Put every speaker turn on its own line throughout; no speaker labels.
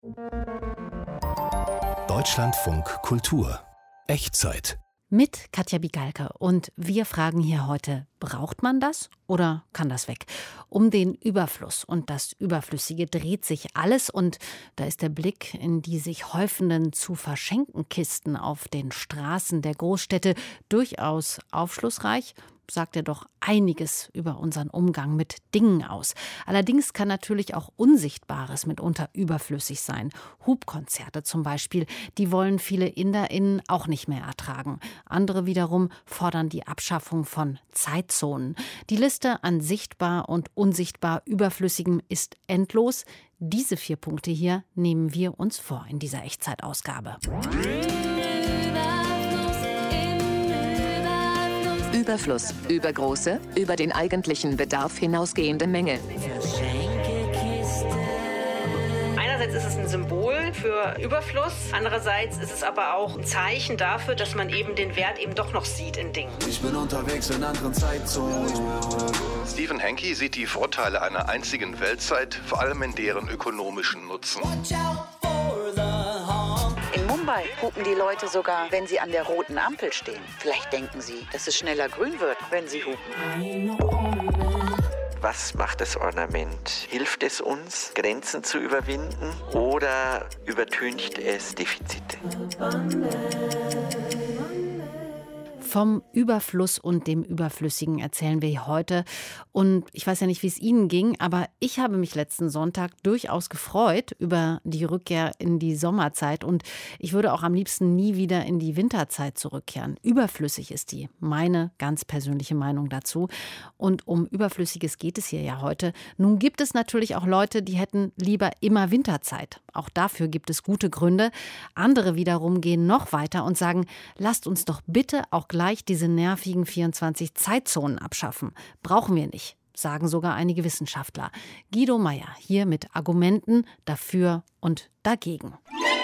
Deutschlandfunk Kultur. Echtzeit.
Mit Katja Bigalke. Und wir fragen hier heute, braucht man das oder kann das weg? Um den Überfluss und das Überflüssige dreht sich alles. Und da ist der Blick in die sich häufenden zu verschenken Kisten auf den Straßen der Großstädte durchaus aufschlussreich. Sagt er doch einiges über unseren Umgang mit Dingen aus. Allerdings kann natürlich auch Unsichtbares mitunter überflüssig sein. Hupkonzerte zum Beispiel, die wollen viele InderInnen auch nicht mehr ertragen. Andere wiederum fordern die Abschaffung von Zeitzonen. Die Liste an sichtbar und unsichtbar Überflüssigem ist endlos. Diese 4 Punkte hier nehmen wir uns vor in dieser Echtzeitausgabe.
Überfluss, übergroße, über den eigentlichen Bedarf hinausgehende Menge.
Einerseits ist es ein Symbol für Überfluss, andererseits ist es aber auch ein Zeichen dafür, dass man eben den Wert eben doch noch sieht in Dingen.
Ich bin unterwegs in anderen Zeitzonen.
Stephen Hanke sieht die Vorteile einer einzigen Weltzeit, vor allem in deren ökonomischen Nutzen.
In Mumbai hupen die Leute sogar, wenn sie an der roten Ampel stehen. Vielleicht denken sie, dass es schneller grün wird, wenn sie hupen.
Was macht das Ornament? Hilft es uns, Grenzen zu überwinden oder übertüncht es Defizite?
Vom Überfluss und dem Überflüssigen erzählen wir heute. Und ich weiß ja nicht, wie es Ihnen ging, aber ich habe mich letzten Sonntag durchaus gefreut über die Rückkehr in die Sommerzeit. Und ich würde auch am liebsten nie wieder in die Winterzeit zurückkehren. Überflüssig ist die, meine ganz persönliche Meinung dazu. Und um Überflüssiges geht es hier ja heute. Nun gibt es natürlich auch Leute, die hätten lieber immer Winterzeit. Auch dafür gibt es gute Gründe. Andere wiederum gehen noch weiter und sagen, lasst uns doch bitte auch gleich diese nervigen 24 Zeitzonen abschaffen. Brauchen wir nicht, sagen sogar einige Wissenschaftler. Guido Meyer hier mit Argumenten dafür und dagegen.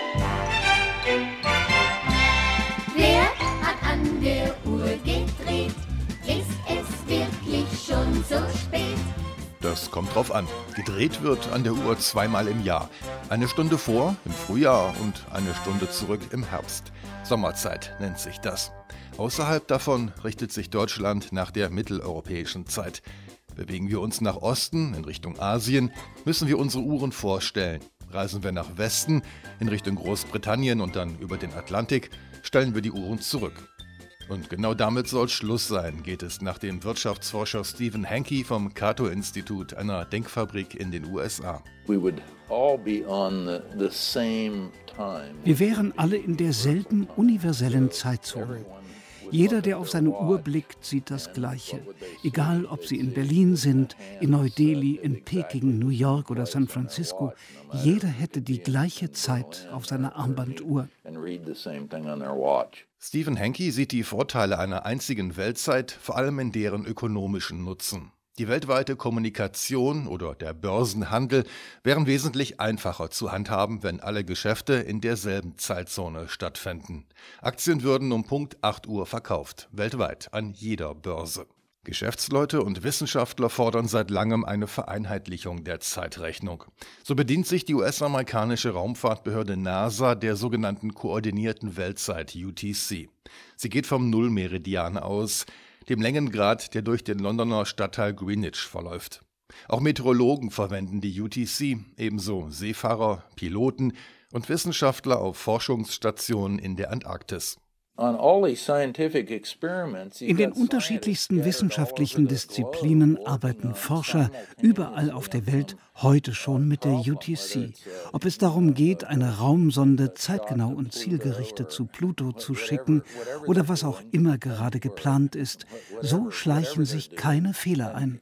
Wer hat an der Uhr gedreht? Ist es wirklich schon so spät?
Das kommt drauf an. Gedreht wird an der Uhr 2-mal im Jahr. Eine Stunde vor, im Frühjahr, und eine Stunde zurück im Herbst. Sommerzeit nennt sich das. Außerhalb davon richtet sich Deutschland nach der mitteleuropäischen Zeit. Bewegen wir uns nach Osten, in Richtung Asien, müssen wir unsere Uhren vorstellen. Reisen wir nach Westen, in Richtung Großbritannien und dann über den Atlantik, stellen wir die Uhren zurück. Und genau damit soll Schluss sein, geht es nach dem Wirtschaftsforscher Stephen Hanke vom Cato-Institut, einer Denkfabrik in den USA.
Wir wären alle in derselben universellen Zeitzone. Jeder, der auf seine Uhr blickt, sieht das Gleiche. Egal, ob Sie in Berlin sind, in Neu-Delhi, in Peking, New York oder San Francisco, jeder hätte die gleiche Zeit auf seiner Armbanduhr.
Stephen Hanke sieht die Vorteile einer einzigen Weltzeit, vor allem in deren ökonomischen Nutzen. Die weltweite Kommunikation oder der Börsenhandel wären wesentlich einfacher zu handhaben, wenn alle Geschäfte in derselben Zeitzone stattfänden. Aktien würden um Punkt 8 Uhr verkauft, weltweit an jeder Börse. Geschäftsleute und Wissenschaftler fordern seit langem eine Vereinheitlichung der Zeitrechnung. So bedient sich die US-amerikanische Raumfahrtbehörde NASA der sogenannten koordinierten Weltzeit UTC. Sie geht vom Nullmeridian aus, dem Längengrad, der durch den Londoner Stadtteil Greenwich verläuft. Auch Meteorologen verwenden die UTC, ebenso Seefahrer, Piloten und Wissenschaftler auf Forschungsstationen in der Antarktis.
In den unterschiedlichsten wissenschaftlichen Disziplinen arbeiten Forscher überall auf der Welt heute schon mit der UTC. Ob es darum geht, eine Raumsonde zeitgenau und zielgerichtet zu Pluto zu schicken oder was auch immer gerade geplant ist, so schleichen sich keine Fehler ein.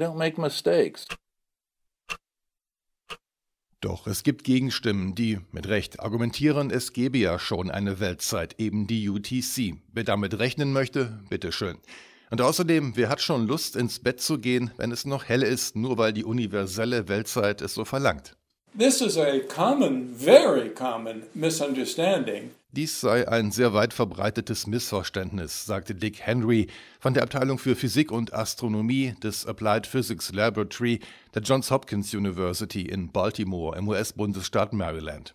Doch es gibt Gegenstimmen, die mit Recht argumentieren, es gebe ja schon eine Weltzeit, eben die UTC. Wer damit rechnen möchte, bitteschön. Und außerdem, wer hat schon Lust, ins Bett zu gehen, wenn es noch hell ist, nur weil die universelle Weltzeit es so verlangt?
This is a common, very common misunderstanding
Dies sei ein sehr weit verbreitetes Missverständnis, sagte Dick Henry von der Abteilung für Physik und Astronomie des Applied Physics Laboratory der Johns Hopkins University in Baltimore im US-Bundesstaat Maryland.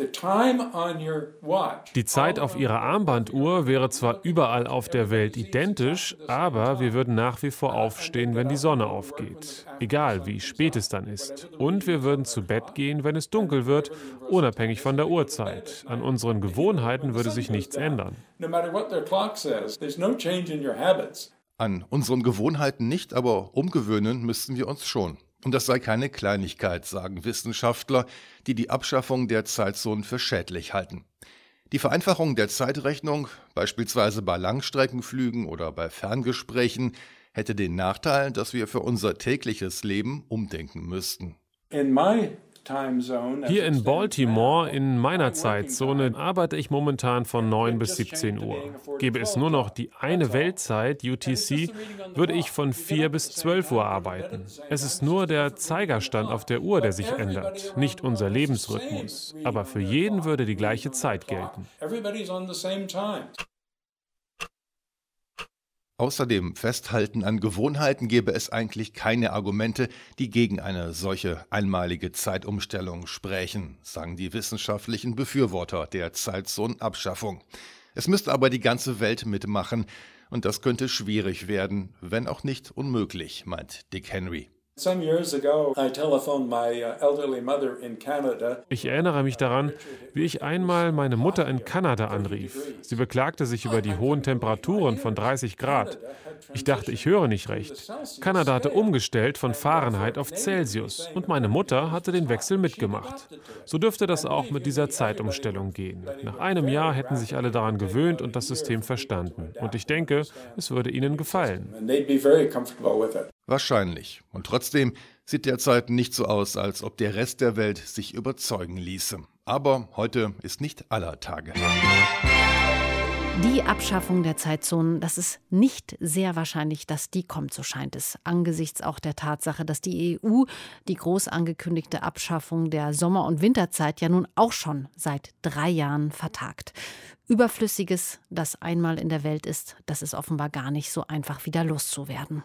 Die Zeit auf Ihrer Armbanduhr wäre zwar überall auf der Welt identisch, aber wir würden nach wie vor aufstehen, wenn die Sonne aufgeht, egal wie spät es dann ist. Und wir würden zu Bett gehen, wenn es dunkel wird, unabhängig von der Uhrzeit. An unseren Gewohnheiten würde sich nichts ändern.
An unseren Gewohnheiten nicht, aber umgewöhnen müssten wir uns schon. Und das sei keine Kleinigkeit, sagen Wissenschaftler, die die Abschaffung der Zeitzonen für schädlich halten. Die Vereinfachung der Zeitrechnung, beispielsweise bei Langstreckenflügen oder bei Ferngesprächen, hätte den Nachteil, dass wir für unser tägliches Leben umdenken müssten.
Hier in Baltimore, in meiner Zeitzone, arbeite ich momentan von 9 bis 17 Uhr. Gäbe es nur noch die eine Weltzeit, UTC, würde ich von 4 bis 12 Uhr arbeiten. Es ist nur der Zeigerstand auf der Uhr, der sich ändert, nicht unser Lebensrhythmus. Aber für jeden würde die gleiche Zeit gelten.
Außer dem Festhalten an Gewohnheiten gäbe es eigentlich keine Argumente, die gegen eine solche einmalige Zeitumstellung sprächen, sagen die wissenschaftlichen Befürworter der Zeitzonenabschaffung. Es müsste aber die ganze Welt mitmachen und das könnte schwierig werden, wenn auch nicht unmöglich, meint Dick Henry.
Ich erinnere mich daran, wie ich einmal meine Mutter in Kanada anrief. Sie beklagte sich über die hohen Temperaturen von 30 Grad. Ich dachte, ich höre nicht recht. Kanada hatte umgestellt von Fahrenheit auf Celsius und meine Mutter hatte den Wechsel mitgemacht. So dürfte das auch mit dieser Zeitumstellung gehen. Nach einem Jahr hätten sich alle daran gewöhnt und das System verstanden. Und ich denke, es würde ihnen gefallen.
Wahrscheinlich. Und trotzdem sieht derzeit nicht so aus, als ob der Rest der Welt sich überzeugen ließe. Aber heute ist nicht aller Tage.
Die Abschaffung der Zeitzonen, das ist nicht sehr wahrscheinlich, dass die kommt, so scheint es. Angesichts auch der Tatsache, dass die EU die groß angekündigte Abschaffung der Sommer- und Winterzeit ja nun auch schon seit 3 Jahren vertagt. Überflüssiges, das einmal in der Welt ist, das ist offenbar gar nicht so einfach wieder loszuwerden.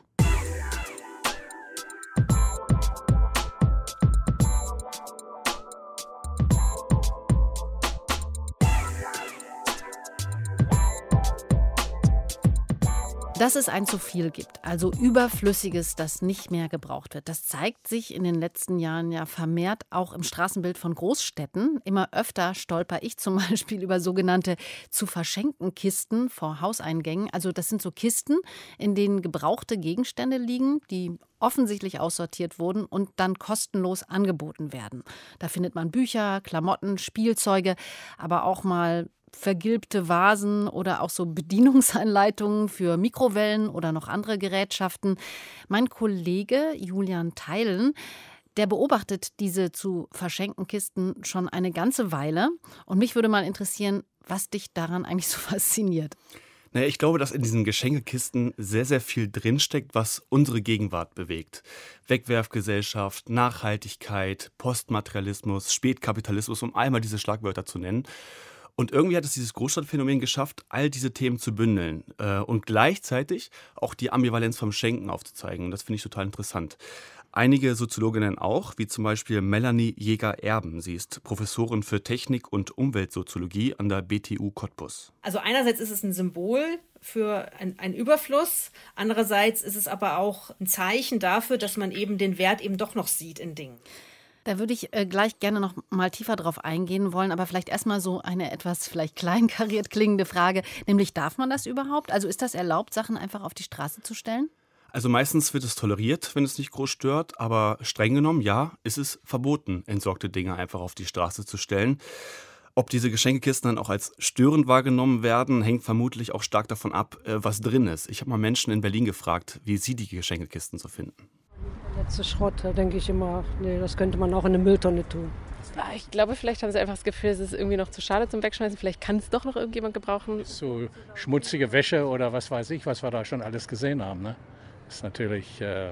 Dass es ein zu viel gibt, also Überflüssiges, das nicht mehr gebraucht wird, das zeigt sich in den letzten Jahren ja vermehrt auch im Straßenbild von Großstädten. Immer öfter stolper ich zum Beispiel über sogenannte zu verschenken Kisten vor Hauseingängen. Also das sind so Kisten, in denen gebrauchte Gegenstände liegen, die offensichtlich aussortiert wurden und dann kostenlos angeboten werden. Da findet man Bücher, Klamotten, Spielzeuge, aber auch mal vergilbte Vasen oder auch so Bedienungsanleitungen für Mikrowellen oder noch andere Gerätschaften. Mein Kollege Julian Theilen, der beobachtet diese zu verschenken Kisten schon eine ganze Weile. Und mich würde mal interessieren, was dich daran eigentlich so fasziniert.
Naja, ich glaube, dass in diesen Geschenkekisten sehr, sehr viel drinsteckt, was unsere Gegenwart bewegt. Wegwerfgesellschaft, Nachhaltigkeit, Postmaterialismus, Spätkapitalismus, um einmal diese Schlagwörter zu nennen. Und irgendwie hat es dieses Großstadtphänomen geschafft, all diese Themen zu bündeln und gleichzeitig auch die Ambivalenz vom Schenken aufzuzeigen. Und das finde ich total interessant. Einige Soziologinnen auch, wie zum Beispiel Melanie Jäger-Erben. Sie ist Professorin für Technik- und Umweltsoziologie an der BTU Cottbus.
Also einerseits ist es ein Symbol für einen Überfluss, andererseits ist es aber auch ein Zeichen dafür, dass man eben den Wert eben doch noch sieht in Dingen.
Da würde ich gleich gerne noch mal tiefer drauf eingehen wollen, aber vielleicht erstmal so eine etwas vielleicht kleinkariert klingende Frage, nämlich darf man das überhaupt? Also ist das erlaubt, Sachen einfach auf die Straße zu stellen?
Also meistens wird es toleriert, wenn es nicht groß stört, aber streng genommen, ja, ist es verboten, entsorgte Dinge einfach auf die Straße zu stellen. Ob diese Geschenkekisten dann auch als störend wahrgenommen werden, hängt vermutlich auch stark davon ab, was drin ist. Ich habe mal Menschen in Berlin gefragt, wie sie die Geschenkekisten so finden.
Letzte Schrott, da denke ich immer, nee, das könnte man auch in eine Mülltonne tun.
Ich glaube, vielleicht haben sie einfach das Gefühl, es ist irgendwie noch zu schade zum Wegschmeißen. Vielleicht kann es doch noch irgendjemand gebrauchen.
So schmutzige Wäsche oder was weiß ich, was wir da schon alles gesehen haben, ne? Das ist natürlich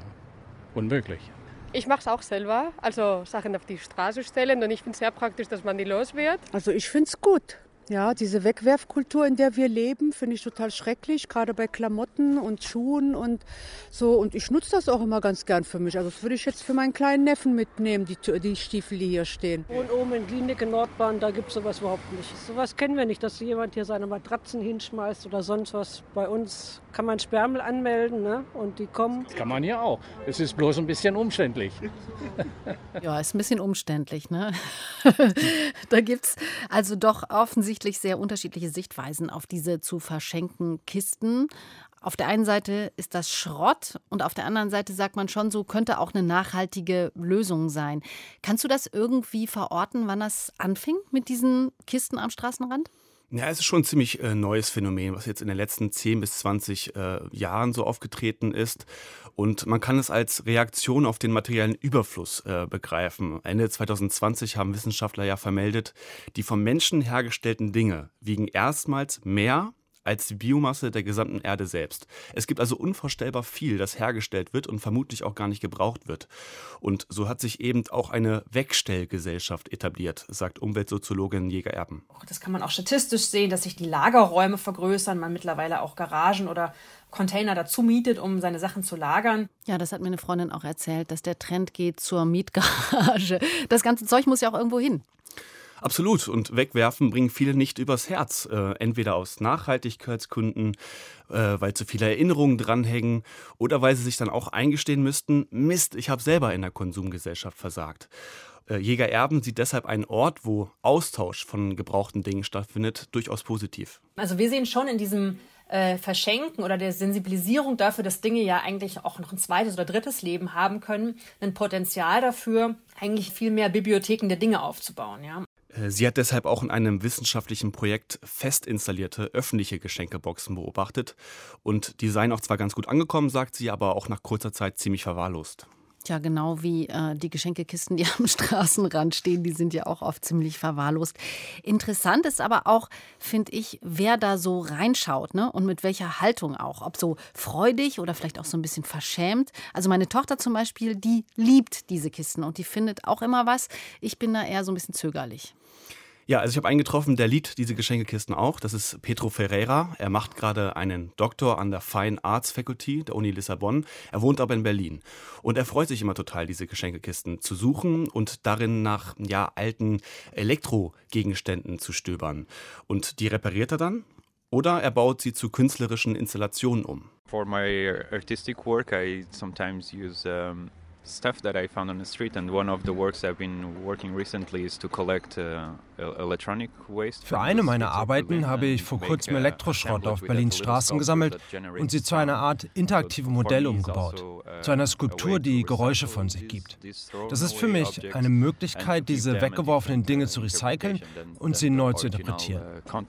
unmöglich.
Ich mache es auch selber, also Sachen auf die Straße stellen und ich finde es sehr praktisch, dass man die los wird.
Also ich finde es gut. Ja, diese Wegwerfkultur, in der wir leben, finde ich total schrecklich, gerade bei Klamotten und Schuhen und so. Und ich nutze das auch immer ganz gern für mich. Also das würde ich jetzt für meinen kleinen Neffen mitnehmen, die Stiefel, die hier stehen.
Und oben in Klinik in Nordbahn, da gibt es sowas überhaupt nicht. Sowas kennen wir nicht, dass jemand hier seine Matratzen hinschmeißt oder sonst was. Bei uns kann man Sperrmüll anmelden, ne? Und die kommen.
Das kann man hier auch. Es ist bloß ein bisschen umständlich.
Ja, ist ein bisschen umständlich, ne? Da gibt es also doch offensichtlich sehr unterschiedliche Sichtweisen auf diese zu verschenken Kisten. Auf der einen Seite ist das Schrott und auf der anderen Seite sagt man schon, so könnte auch eine nachhaltige Lösung sein. Kannst du das irgendwie verorten, wann das anfing mit diesen Kisten am Straßenrand?
Ja, es ist schon ein ziemlich neues Phänomen, was jetzt in den letzten 10 bis 20 Jahren so aufgetreten ist. Und man kann es als Reaktion auf den materiellen Überfluss begreifen. Ende 2020 haben Wissenschaftler ja vermeldet, die vom Menschen hergestellten Dinge wiegen erstmals mehr als die Biomasse der gesamten Erde selbst. Es gibt also unvorstellbar viel, das hergestellt wird und vermutlich auch gar nicht gebraucht wird. Und so hat sich eben auch eine Wegstellgesellschaft etabliert, sagt Umweltsoziologin Jäger Erben.
Das kann man auch statistisch sehen, dass sich die Lagerräume vergrößern, man mittlerweile auch Garagen oder Container dazu mietet, um seine Sachen zu lagern.
Ja, das hat mir eine Freundin auch erzählt, dass der Trend geht zur Mietgarage. Das ganze Zeug muss ja auch irgendwo hin.
Absolut. Und wegwerfen bringen viele nicht übers Herz. Entweder aus Nachhaltigkeitsgründen, weil zu viele Erinnerungen dranhängen oder weil sie sich dann auch eingestehen müssten, Mist, ich habe selber in der Konsumgesellschaft versagt. Jäger Erben sieht deshalb einen Ort, wo Austausch von gebrauchten Dingen stattfindet, durchaus positiv.
Also wir sehen schon in diesem Verschenken oder der Sensibilisierung dafür, dass Dinge ja eigentlich auch noch ein zweites oder drittes Leben haben können, ein Potenzial dafür, eigentlich viel mehr Bibliotheken der Dinge aufzubauen, ja.
Sie hat deshalb auch in einem wissenschaftlichen Projekt fest installierte öffentliche Geschenkeboxen beobachtet. Und die seien auch zwar ganz gut angekommen, sagt sie, aber auch nach kurzer Zeit ziemlich verwahrlost.
Tja, genau wie die Geschenkekisten, die am Straßenrand stehen, die sind ja auch oft ziemlich verwahrlost. Interessant ist aber auch, finde ich, wer da so reinschaut, ne? Und mit welcher Haltung auch. Ob so freudig oder vielleicht auch so ein bisschen verschämt. Also meine Tochter zum Beispiel, die liebt diese Kisten und die findet auch immer was. Ich bin da eher so ein bisschen zögerlich.
Ja, also ich habe einen getroffen, der liebt diese Geschenkekisten auch. Das ist Pedro Ferreira. Er macht gerade einen Doktor an der Fine Arts Faculty der Uni Lissabon. Er wohnt aber in Berlin. Und er freut sich immer total, diese Geschenkekisten zu suchen und darin nach alten Elektrogegenständen zu stöbern. Und die repariert er dann oder er baut sie zu künstlerischen Installationen um.
For my artistic work, I sometimes use stuff that I found on the street, and one of the works I've been working recently is to collect electronic waste.
Für eine meiner Arbeiten habe ich vor kurzem Elektroschrott auf Berlins Straßen gesammelt und sie zu einer Art interaktivem Modell umgebaut, zu einer Skulptur, die Geräusche von sich gibt. Das ist für mich eine Möglichkeit, diese weggeworfenen Dinge zu recyceln und sie neu zu interpretieren.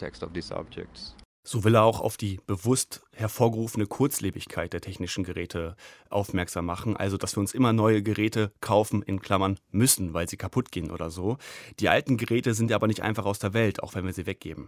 So will er auch auf die bewusst hervorgerufene Kurzlebigkeit der technischen Geräte aufmerksam machen. Also, dass wir uns immer neue Geräte kaufen, in Klammern müssen, weil sie kaputt gehen oder so. Die alten Geräte sind aber nicht einfach aus der Welt, auch wenn wir sie weggeben.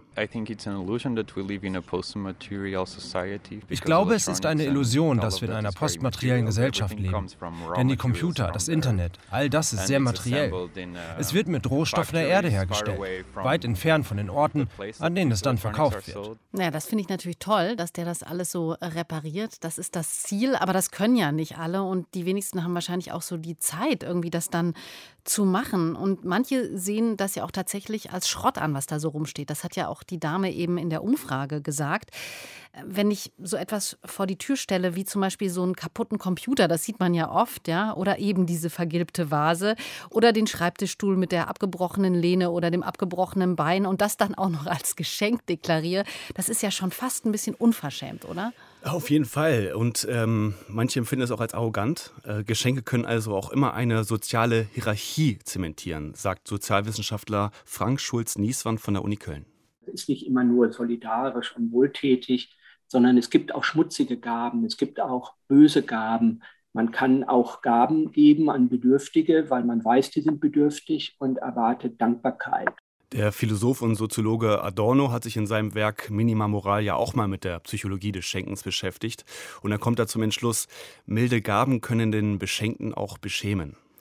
Ich glaube, es ist eine Illusion, dass wir in einer postmateriellen Gesellschaft leben. Denn die Computer, das Internet, all das ist sehr materiell. Es wird mit Rohstoffen der Erde hergestellt, weit entfernt von den Orten, an denen es dann verkauft wird.
Ja, das finde ich natürlich toll, dass der das alles so repariert. Das ist das Ziel, aber das können ja nicht alle und die wenigsten haben wahrscheinlich auch so die Zeit, irgendwie das dann zu machen. Und manche sehen das ja auch tatsächlich als Schrott an, was da so rumsteht. Das hat ja auch die Dame eben in der Umfrage gesagt. Wenn ich so etwas vor die Tür stelle, wie zum Beispiel so einen kaputten Computer, das sieht man ja oft, ja, oder eben diese vergilbte Vase oder den Schreibtischstuhl mit der abgebrochenen Lehne oder dem abgebrochenen Bein und das dann auch noch als Geschenk deklariere, das ist ja schon fast ein bisschen unverschämt, oder?
Auf jeden Fall. Und manche empfinden es auch als arrogant. Geschenke können also auch immer eine soziale Hierarchie zementieren, sagt Sozialwissenschaftler Frank Schulz-Nieswand von der Uni Köln.
Es ist nicht immer nur solidarisch und wohltätig, sondern es gibt auch schmutzige Gaben, es gibt auch böse Gaben. Man kann auch Gaben geben an Bedürftige, weil man weiß, die sind bedürftig und erwartet Dankbarkeit.
Der Philosoph und Soziologe Adorno hat sich in seinem Werk Minima Moral ja auch mal mit der Psychologie des Schenkens beschäftigt. Und er kommt da zum Entschluss, milde Gaben können den Beschenkten auch beschämen.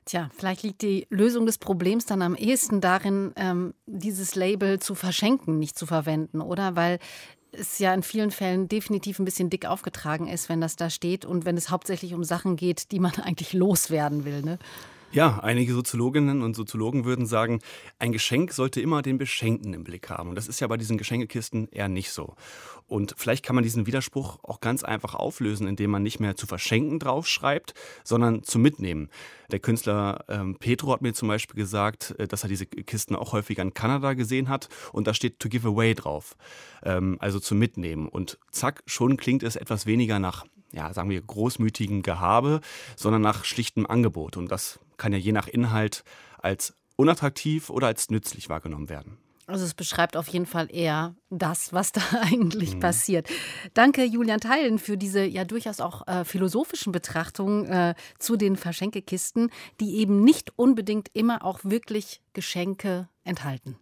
Tja, vielleicht liegt die Lösung des Problems dann am ehesten darin, dieses Label zu verschenken, nicht zu verwenden, oder? Weil es ja in vielen Fällen definitiv ein bisschen dick aufgetragen ist, wenn das da steht und wenn es hauptsächlich um Sachen geht, die man eigentlich loswerden will, ne?
Ja, einige Soziologinnen und Soziologen würden sagen, ein Geschenk sollte immer den Beschenkten im Blick haben. Und das ist ja bei diesen Geschenkekisten eher nicht so. Und vielleicht kann man diesen Widerspruch auch ganz einfach auflösen, indem man nicht mehr zu verschenken draufschreibt, sondern zu mitnehmen. Der Künstler Petro hat mir zum Beispiel gesagt, dass er diese Kisten auch häufig in Kanada gesehen hat. Und da steht to give away drauf, also zu mitnehmen. Und zack, schon klingt es etwas weniger nach, ja, sagen wir, großmütigem Gehabe, sondern nach schlichtem Angebot. Und das kann ja je nach Inhalt als unattraktiv oder als nützlich wahrgenommen werden.
Also es beschreibt auf jeden Fall eher das, was da eigentlich passiert. Danke, Julian Theilen, für diese ja durchaus auch philosophischen Betrachtungen zu den Verschenkekisten, die eben nicht unbedingt immer auch wirklich Geschenke enthalten.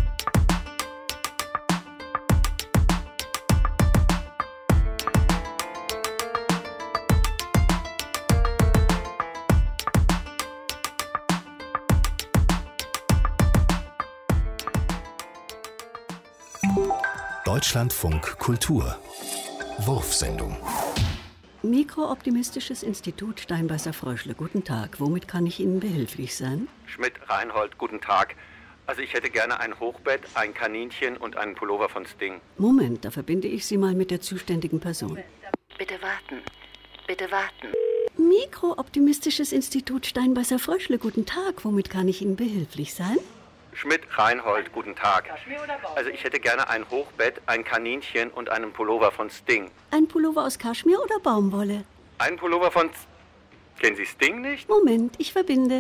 Deutschlandfunk Kultur. Wurfsendung.
Mikrooptimistisches Institut Steinbeißer-Fröschle. Guten Tag. Womit kann ich Ihnen behilflich sein?
Schmidt-Reinhold, guten Tag. Also ich hätte gerne ein Hochbett, ein Kaninchen und einen Pullover von Sting.
Moment, da verbinde ich Sie mal mit der zuständigen Person.
Bitte warten. Bitte warten.
Mikrooptimistisches Institut Steinbeißer-Fröschle. Guten Tag. Womit kann ich Ihnen behilflich sein?
Schmidt-Reinhold, guten Tag. Also ich hätte gerne ein Hochbett, ein Kaninchen und einen Pullover von Sting.
Ein Pullover aus Kaschmir oder Baumwolle?
Ein Pullover von... Kennen Sie Sting nicht?
Moment, ich verbinde.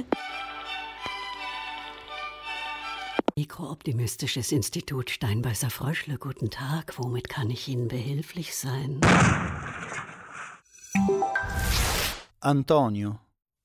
Mikrooptimistisches Institut Steinbeißer-Fröschle. Guten Tag. Womit kann ich Ihnen behilflich sein?
Antonio.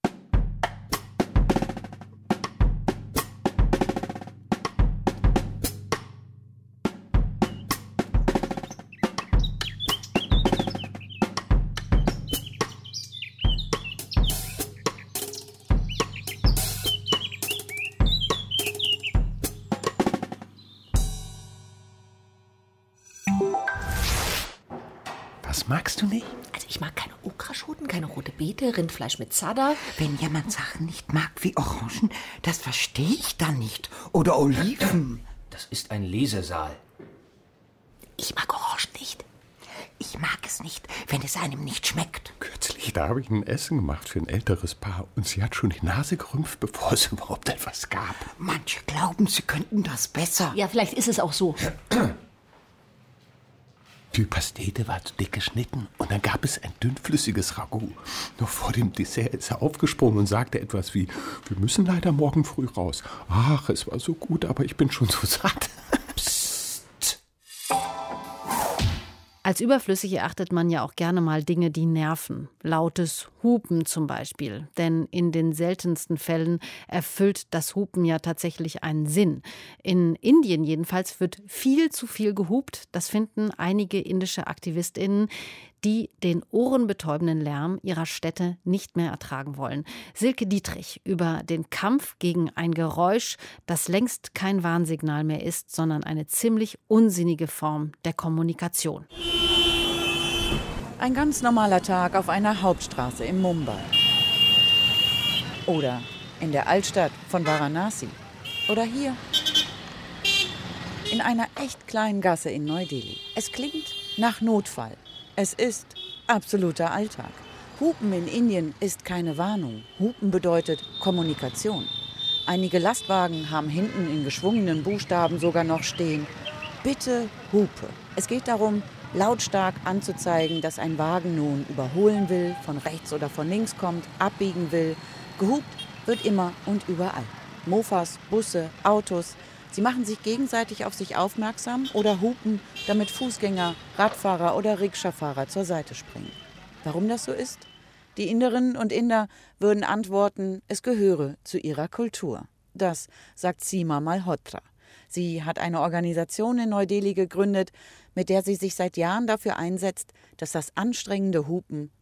Was magst du nicht?
Also ich mag keine Okraschoten, keine rote Beete, Rindfleisch mit Zadar.
Wenn jemand Sachen nicht mag wie Orangen, das verstehe ich dann nicht. Oder Oliven.
Das ist ein Lesesaal.
Ich mag Orangen nicht.
Ich mag es nicht, wenn es einem nicht schmeckt.
Kürzlich, da habe ich ein Essen gemacht für ein älteres Paar und sie hat schon die Nase gerümpft, bevor es überhaupt etwas gab.
Manche glauben, sie könnten das besser.
Ja, vielleicht ist es auch so.
Die Pastete war zu dick geschnitten und dann gab es ein dünnflüssiges Ragout. Noch vor dem Dessert ist er aufgesprungen und sagte etwas wie, wir müssen leider morgen früh raus. Ach, es war so gut, aber ich bin schon so satt. Psst.
Als überflüssig erachtet man ja auch gerne mal Dinge, die nerven. Lautes Hupen zum Beispiel. Denn in den seltensten Fällen erfüllt das Hupen ja tatsächlich einen Sinn. In Indien jedenfalls wird viel zu viel gehupt. Das finden einige indische AktivistInnen, die den ohrenbetäubenden Lärm ihrer Städte nicht mehr ertragen wollen. Silke Dietrich über den Kampf gegen ein Geräusch, das längst kein Warnsignal mehr ist, sondern eine ziemlich unsinnige Form der Kommunikation.
Ein ganz normaler Tag auf einer Hauptstraße in Mumbai. Oder in der Altstadt von Varanasi. Oder hier. In einer echt kleinen Gasse in Neu-Delhi. Es klingt nach Notfall. Es ist absoluter Alltag. Hupen in Indien ist keine Warnung. Hupen bedeutet Kommunikation. Einige Lastwagen haben hinten in geschwungenen Buchstaben sogar noch stehen: Bitte hupe. Es geht darum, lautstark anzuzeigen, dass ein Wagen nun überholen will, von rechts oder von links kommt, abbiegen will. Gehupt wird immer und überall. Mofas, Busse, Autos. Sie machen sich gegenseitig auf sich aufmerksam oder hupen, damit Fußgänger, Radfahrer oder Rikscha-Fahrer zur Seite springen. Warum das so ist? Die Inderinnen und Inder würden antworten, es gehöre zu ihrer Kultur. Das sagt Seema Malhotra. Sie hat eine Organisation in Neu-Delhi gegründet, mit der sie sich seit Jahren dafür einsetzt, dass das anstrengende Hupen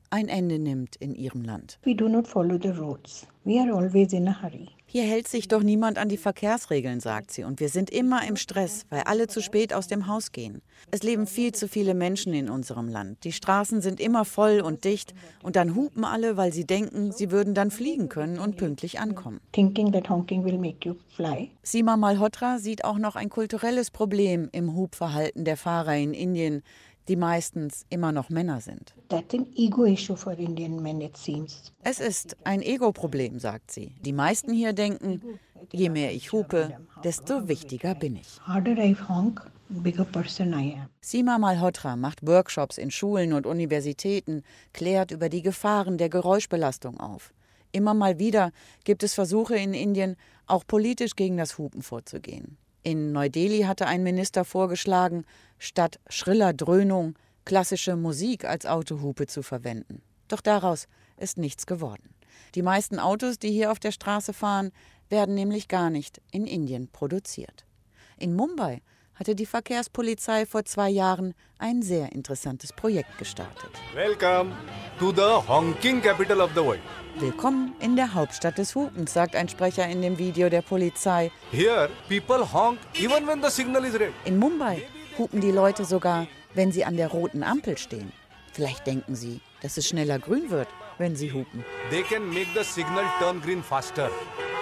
ein Ende nimmt in ihrem Land.
We do not follow the roads. We are always in a hurry.
Hier hält sich doch niemand an die Verkehrsregeln, sagt sie. Und wir sind immer im Stress, weil alle zu spät aus dem Haus gehen. Es leben viel zu viele Menschen in unserem Land. Die Straßen sind immer voll und dicht. Und dann hupen alle, weil sie denken, sie würden dann fliegen können und pünktlich ankommen.
Thinking that honking will make you fly.
Seema Malhotra sieht auch noch ein kulturelles Problem im Hubverhalten der Fahrer in Indien, die meistens immer noch Männer sind.
That's an ego issue for Indian men, it seems.
Es ist ein Ego-Problem, sagt sie. Die meisten hier denken, je mehr ich hupe, desto wichtiger bin ich.
Harder I honk, bigger person I am.
Seema Malhotra macht Workshops in Schulen und Universitäten, klärt über die Gefahren der Geräuschbelastung auf. Immer mal wieder gibt es Versuche in Indien, auch politisch gegen das Hupen vorzugehen. In Neu-Delhi hatte ein Minister vorgeschlagen, statt schriller Dröhnung klassische Musik als Autohupe zu verwenden. Doch daraus ist nichts geworden. Die meisten Autos, die hier auf der Straße fahren, werden nämlich gar nicht in Indien produziert. In Mumbai hatte die Verkehrspolizei vor 2 Jahren ein sehr interessantes Projekt gestartet.
Welcome to the honking capital of the world.
Willkommen in der Hauptstadt des Hupens, sagt ein Sprecher in dem Video der Polizei.
Here people honk even when the signal is red.
In Mumbai hupen die Leute sogar, wenn sie an der roten Ampel stehen. Vielleicht denken sie, dass es schneller grün wird, wenn sie hupen.
They can make the signal turn green faster.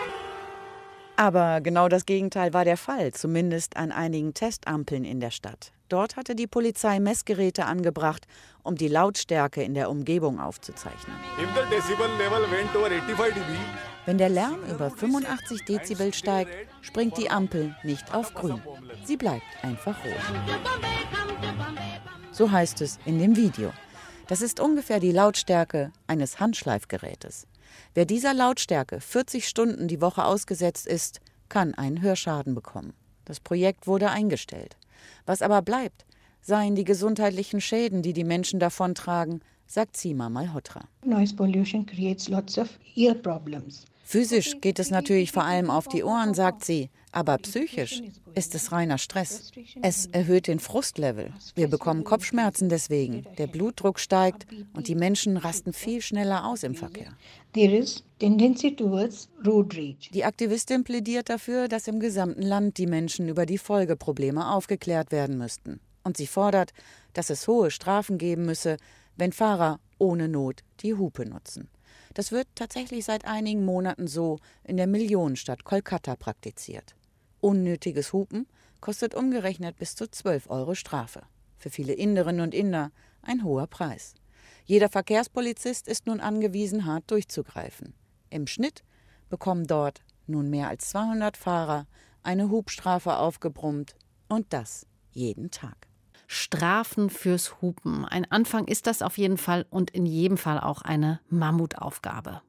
Aber genau das Gegenteil war der Fall, zumindest an einigen Testampeln in der Stadt. Dort hatte die Polizei Messgeräte angebracht, um die Lautstärke in der Umgebung aufzuzeichnen.
If the decibel level went over 85 dB,
wenn der Lärm über 85 Dezibel steigt, springt die Ampel nicht auf grün. Sie bleibt einfach rot. So heißt es in dem Video. Das ist ungefähr die Lautstärke eines Handschleifgerätes. Wer dieser Lautstärke 40 Stunden die Woche ausgesetzt ist, kann einen Hörschaden bekommen. Das Projekt wurde eingestellt. Was aber bleibt, seien die gesundheitlichen Schäden, die die Menschen davontragen, sagt Seema Malhotra.
Noise pollution creates lots of ear problems.
Physisch geht es natürlich vor allem auf die Ohren, sagt sie, aber psychisch ist es reiner Stress. Es erhöht den Frustlevel. Wir bekommen Kopfschmerzen deswegen, der Blutdruck steigt und die Menschen rasten viel schneller aus im Verkehr.
There is tendency towards road rage.
Die Aktivistin plädiert dafür, dass im gesamten Land die Menschen über die Folgeprobleme aufgeklärt werden müssten. Und sie fordert, dass es hohe Strafen geben müsse, wenn Fahrer ohne Not die Hupe nutzen. Das wird tatsächlich seit einigen Monaten so in der Millionenstadt Kolkata praktiziert. Unnötiges Hupen kostet umgerechnet bis zu 12 € Strafe. Für viele Inderinnen und Inder ein hoher Preis. Jeder Verkehrspolizist ist nun angewiesen, hart durchzugreifen. Im Schnitt bekommen dort nun mehr als 200 Fahrer eine Hubstrafe aufgebrummt und das jeden Tag.
Strafen fürs Hupen. Ein Anfang ist das auf jeden Fall und in jedem Fall auch eine Mammutaufgabe.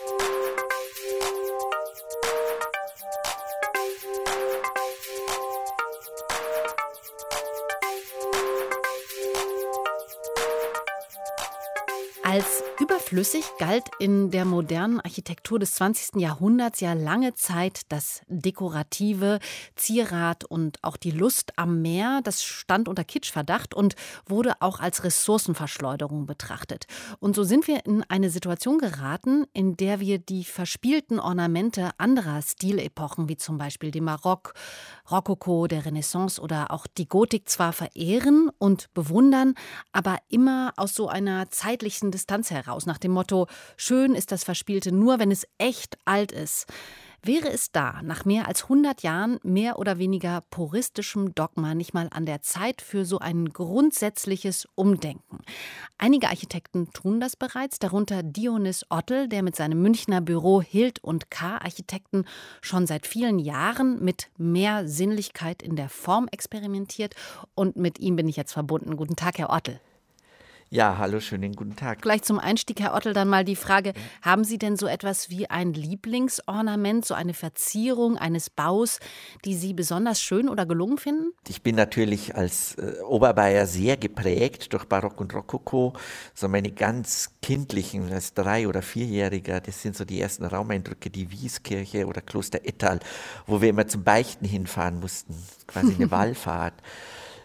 Als überflüssig galt in der modernen Architektur des 20. Jahrhunderts ja lange Zeit das Dekorative, Zierat und auch die Lust am Meer. Das stand unter Kitschverdacht und wurde auch als Ressourcenverschleuderung betrachtet. Und so sind wir in eine Situation geraten, in der wir die verspielten Ornamente anderer Stilepochen, wie zum Beispiel dem Barock, Rokoko, der Renaissance oder auch die Gotik zwar verehren und bewundern, aber immer aus so einer zeitlichen Distanz heraus, nach dem Motto, schön ist das Verspielte nur, wenn es echt alt ist. Wäre es da, nach mehr als 100 Jahren mehr oder weniger puristischem Dogma, nicht mal an der Zeit für so ein grundsätzliches Umdenken? Einige Architekten tun das bereits, darunter Dionys Ottel, der mit seinem Münchner Büro Hild & K Architekten schon seit vielen Jahren mit mehr Sinnlichkeit in der Form experimentiert. Und mit ihm bin ich jetzt verbunden. Guten Tag, Herr Ottel.
Ja, hallo, schönen guten Tag.
Gleich zum Einstieg, Herr Ottel, dann mal die Frage, haben Sie denn so etwas wie ein Lieblingsornament, so eine Verzierung eines Baus, die Sie besonders schön oder gelungen finden?
Ich bin natürlich als Oberbayer sehr geprägt durch Barock und Rokoko. So meine ganz kindlichen, als 3- oder 4-Jähriger, das sind so die ersten Raumeindrücke, die Wieskirche oder Kloster Ettal, wo wir immer zum Beichten hinfahren mussten, quasi eine Wallfahrt.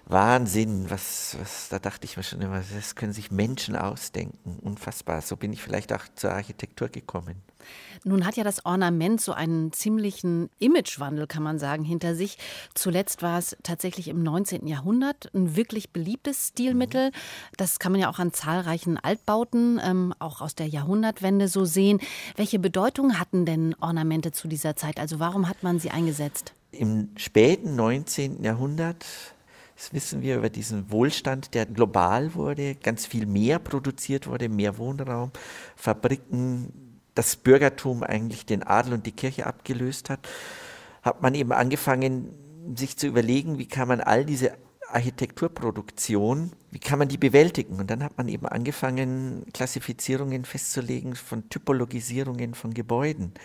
Wahnsinn, da dachte ich mir schon immer, das können sich Menschen ausdenken. Unfassbar. So bin ich vielleicht auch zur Architektur gekommen.
Nun hat ja das Ornament so einen ziemlichen Imagewandel, kann man sagen, hinter sich. Zuletzt war es tatsächlich im 19. Jahrhundert ein wirklich beliebtes Stilmittel. Das kann man ja auch an zahlreichen Altbauten, auch aus der Jahrhundertwende so sehen. Welche Bedeutung hatten denn Ornamente zu dieser Zeit? Also warum hat man sie eingesetzt?
Im späten 19. Jahrhundert, das wissen wir über diesen Wohlstand, der global wurde, ganz viel mehr produziert wurde, mehr Wohnraum, Fabriken, das Bürgertum eigentlich den Adel und die Kirche abgelöst hat man eben angefangen, sich zu überlegen, wie kann man all diese Architekturproduktion, wie kann man die bewältigen? Und dann hat man eben angefangen, Klassifizierungen festzulegen von Typologisierungen von Gebäuden.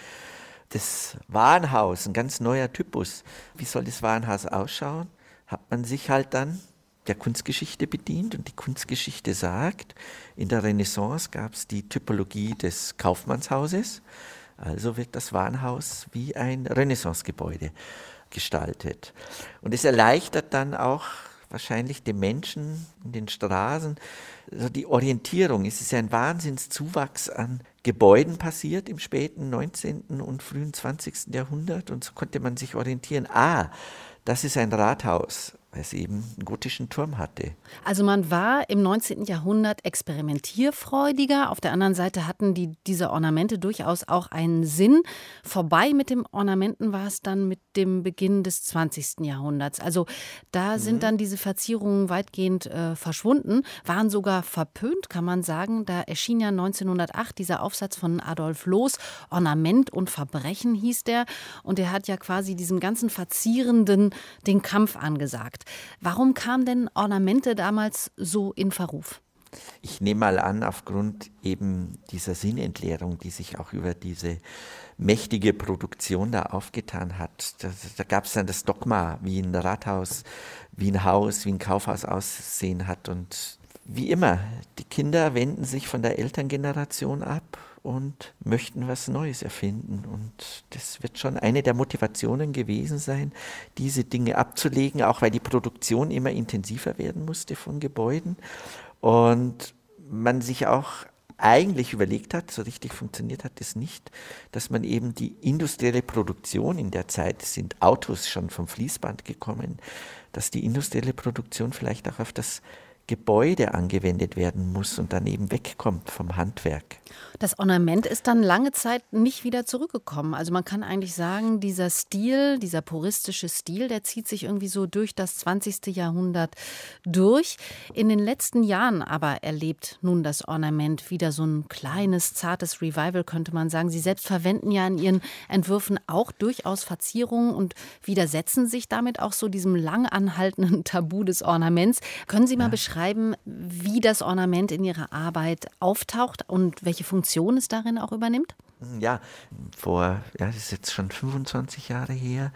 Das Warenhaus, ein ganz neuer Typus. Wie soll das Warenhaus ausschauen? Hat man sich halt dann der Kunstgeschichte bedient, und die Kunstgeschichte sagt, in der Renaissance gab es die Typologie des Kaufmannshauses, also wird das Warenhaus wie ein Renaissancegebäude gestaltet. Und es erleichtert dann auch wahrscheinlich den Menschen in den Straßen also die Orientierung. Es ist ja ein Wahnsinnszuwachs an Gebäuden passiert im späten 19. und frühen 20. Jahrhundert, und so konnte man sich orientieren. Das ist ein Rathaus, weil es eben einen gotischen Turm hatte.
Also man war im 19. Jahrhundert experimentierfreudiger. Auf der anderen Seite hatten diese Ornamente durchaus auch einen Sinn. Vorbei mit dem Ornamenten war es dann mit dem Beginn des 20. Jahrhunderts. Also da sind dann diese Verzierungen weitgehend verschwunden, waren sogar verpönt, kann man sagen. Da erschien ja 1908 dieser Aufsatz von Adolf Loos, Ornament und Verbrechen hieß der. Und er hat ja quasi diesem ganzen Verzierenden den Kampf angesagt. Warum kamen denn Ornamente damals so in Verruf?
Ich nehme mal an, aufgrund eben dieser Sinnentleerung, die sich auch über diese mächtige Produktion da aufgetan hat. Da gab es dann das Dogma, wie ein Rathaus, wie ein Haus, wie ein Kaufhaus aussehen hat. Und wie immer, die Kinder wenden sich von der Elterngeneration ab und möchten was Neues erfinden. Und das wird schon eine der Motivationen gewesen sein, diese Dinge abzulegen, auch weil die Produktion immer intensiver werden musste von Gebäuden. Und man sich auch eigentlich überlegt hat, so richtig funktioniert hat es nicht, dass man eben die industrielle Produktion, in der Zeit sind Autos schon vom Fließband gekommen, dass die industrielle Produktion vielleicht auch auf das Gebäude angewendet werden muss und dann eben wegkommt vom Handwerk.
Das Ornament ist dann lange Zeit nicht wieder zurückgekommen. Also man kann eigentlich sagen, dieser Stil, dieser puristische Stil, der zieht sich irgendwie so durch das 20. Jahrhundert durch. In den letzten Jahren aber erlebt nun das Ornament wieder so ein kleines, zartes Revival, könnte man sagen. Sie selbst verwenden ja in Ihren Entwürfen auch durchaus Verzierungen und widersetzen sich damit auch so diesem lang anhaltenden Tabu des Ornaments. Können Sie mal beschreiben, wie das Ornament in Ihrer Arbeit auftaucht und welche Funktion es darin auch übernimmt?
Ja, das ist jetzt schon 25 Jahre her,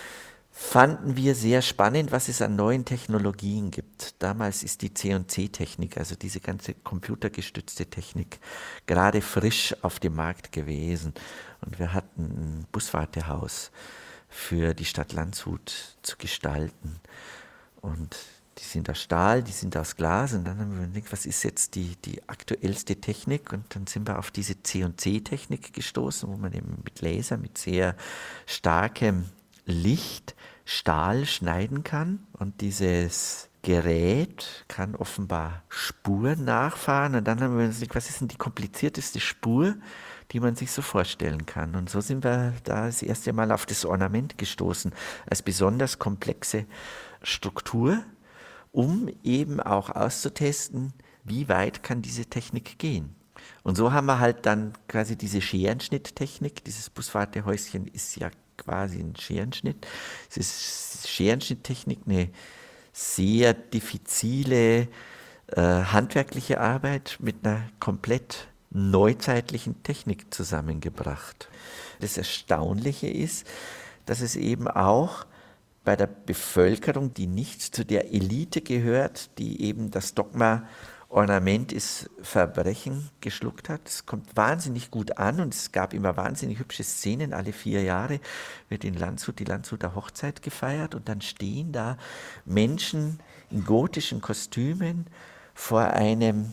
fanden wir sehr spannend, was es an neuen Technologien gibt. Damals ist die C&C-Technik, also diese ganze computergestützte Technik, gerade frisch auf dem Markt gewesen. Und wir hatten ein Buswartehaus für die Stadt Landshut zu gestalten. Und die sind aus Stahl, die sind aus Glas, und dann haben wir überlegt, was ist jetzt die aktuellste Technik, und dann sind wir auf diese C&C-Technik gestoßen, wo man eben mit Laser, mit sehr starkem Licht Stahl schneiden kann, und dieses Gerät kann offenbar Spuren nachfahren, und dann haben wir uns überlegt, was ist denn die komplizierteste Spur, die man sich so vorstellen kann, und so sind wir da das erste Mal auf das Ornament gestoßen, als besonders komplexe Struktur, um eben auch auszutesten, wie weit kann diese Technik gehen. Und so haben wir halt dann quasi diese Scherenschnitttechnik. Dieses Buswartehäuschen ist ja quasi ein Scherenschnitt. Es ist Scherenschnitttechnik, eine sehr diffizile handwerkliche Arbeit mit einer komplett neuzeitlichen Technik zusammengebracht. Das Erstaunliche ist, dass es eben auch bei der Bevölkerung, die nicht zu der Elite gehört, die eben das Dogma Ornament ist Verbrechen geschluckt hat. Es kommt wahnsinnig gut an und es gab immer wahnsinnig hübsche Szenen. Alle 4 Jahre wird in Landshut die Landshuter Hochzeit gefeiert und dann stehen da Menschen in gotischen Kostümen vor einem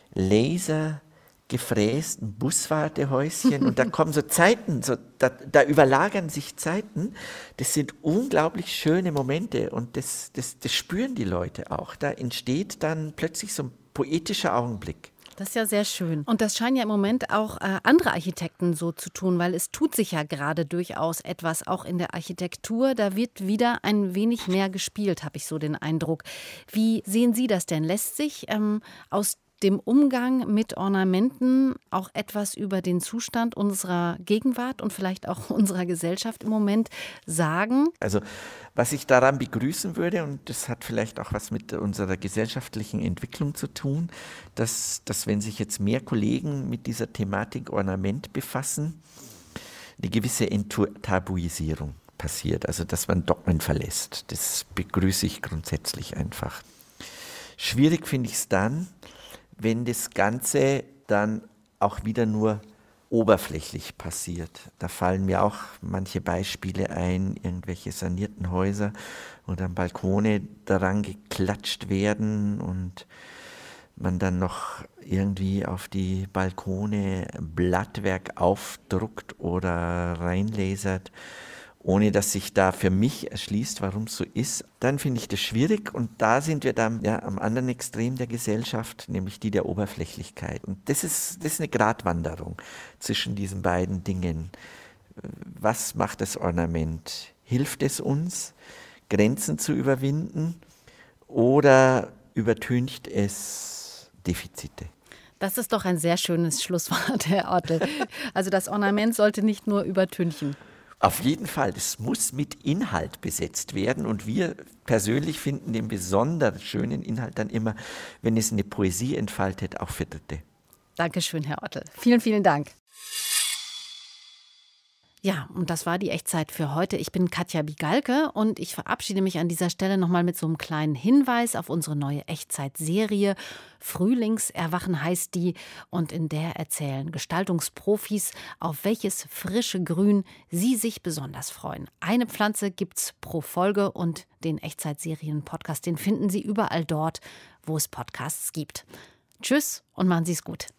lasergefrästen Buswartehäuschen und da kommen so Zeiten, da überlagern sich Zeiten. Das sind unglaublich schöne Momente und das spüren die Leute auch. Da entsteht dann plötzlich so ein poetischer Augenblick.
Das ist ja sehr schön. Und das scheinen ja im Moment auch andere Architekten so zu tun, weil es tut sich ja gerade durchaus etwas, auch in der Architektur. Da wird wieder ein wenig mehr gespielt, habe ich so den Eindruck. Wie sehen Sie das denn? Lässt sich aus dem Umgang mit Ornamenten auch etwas über den Zustand unserer Gegenwart und vielleicht auch unserer Gesellschaft im Moment sagen?
Also was ich daran begrüßen würde, und das hat vielleicht auch was mit unserer gesellschaftlichen Entwicklung zu tun, dass wenn sich jetzt mehr Kollegen mit dieser Thematik Ornament befassen, eine gewisse Enttabuisierung passiert, also dass man Dogmen verlässt. Das begrüße ich grundsätzlich einfach. Schwierig finde ich es dann, wenn das Ganze dann auch wieder nur oberflächlich passiert. Da fallen mir auch manche Beispiele ein, irgendwelche sanierten Häuser, wo dann Balkone daran geklatscht werden und man dann noch irgendwie auf die Balkone Blattwerk aufdruckt oder reinlasert, ohne dass sich da für mich erschließt, warum es so ist, dann finde ich das schwierig. Und da sind wir dann am anderen Extrem der Gesellschaft, nämlich die der Oberflächlichkeit. Und das ist eine Gratwanderung zwischen diesen beiden Dingen. Was macht das Ornament? Hilft es uns, Grenzen zu überwinden oder übertüncht es Defizite?
Das ist doch ein sehr schönes Schlusswort, Herr Ortel. Also das Ornament sollte nicht nur übertünchen.
Auf jeden Fall, es muss mit Inhalt besetzt werden und wir persönlich finden den besonders schönen Inhalt dann immer, wenn es eine Poesie entfaltet, auch für Dritte.
Dankeschön, Herr Ortel. Vielen, vielen Dank. Ja, und das war die Echtzeit für heute. Ich bin Katja Bigalke und ich verabschiede mich an dieser Stelle nochmal mit so einem kleinen Hinweis auf unsere neue Echtzeit-Serie. Frühlingserwachen heißt die und in der erzählen Gestaltungsprofis, auf welches frische Grün sie sich besonders freuen. Eine Pflanze gibt's pro Folge und den Echtzeit-Serien-Podcast, den finden Sie überall dort, wo es Podcasts gibt. Tschüss und machen Sie es gut.